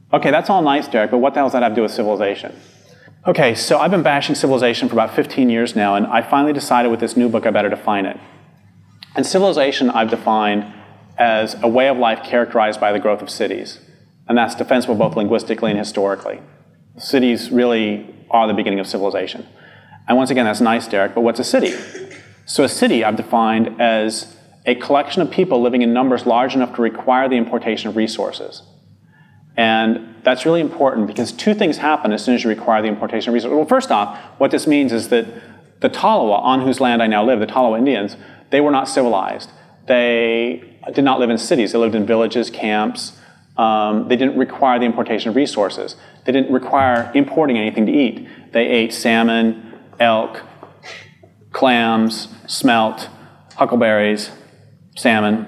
Okay, that's all nice, Derek, but what the hell does that have to do with civilization? Okay, so I've been bashing civilization for about 15 years now, and I finally decided with this new book I better define it. And civilization I've defined as a way of life characterized by the growth of cities. And that's defensible both linguistically and historically. Cities really are the beginning of civilization. And once again, that's nice, Derek, but what's a city? So a city I've defined as a collection of people living in numbers large enough to require the importation of resources. And that's really important because two things happen as soon as you require the importation of resources. Well, first off, what this means is that the Tolowa, on whose land I now live, the Tolowa Indians, they were not civilized. They did not live in cities. They lived in villages, camps. They didn't require the importation of resources. They didn't require importing anything to eat. They ate salmon, elk, clams, smelt, huckleberries, salmon,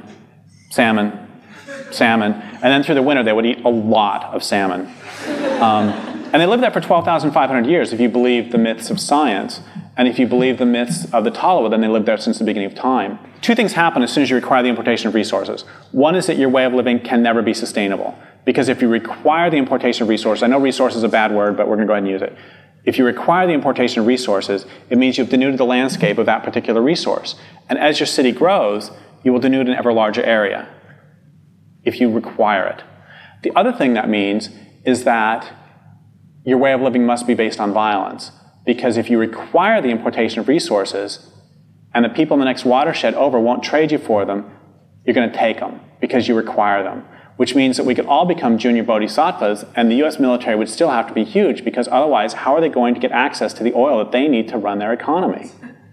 and then through the winter they would eat a lot of salmon. And they lived there for 12,500 years if you believe the myths of science. And if you believe the myths of the Tolowa, then they lived there since the beginning of time. Two things happen as soon as you require the importation of resources. One is that your way of living can never be sustainable. Because if you require the importation of resources, I know resource is a bad word, but we're going to go ahead and use it. If you require the importation of resources, it means you've denuded the landscape of that particular resource. And as your city grows, you will denude an ever larger area if you require it. The other thing that means is that your way of living must be based on violence. Because if you require the importation of resources and the people in the next watershed over won't trade you for them, you're going to take them because you require them. Which means that we could all become junior bodhisattvas and the US military would still have to be huge because otherwise how are they going to get access to the oil that they need to run their economy?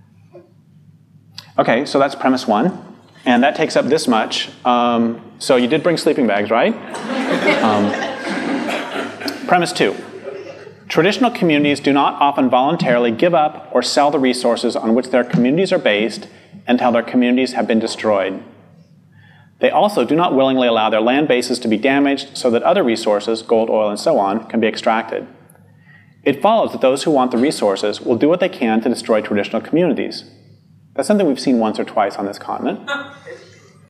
Okay, so that's premise one. And that takes up this much. So you did bring sleeping bags, right? Premise two. Traditional communities do not often voluntarily give up or sell the resources on which their communities are based until their communities have been destroyed. They also do not willingly allow their land bases to be damaged so that other resources, gold, oil, and so on, can be extracted. It follows that those who want the resources will do what they can to destroy traditional communities. That's something we've seen once or twice on this continent.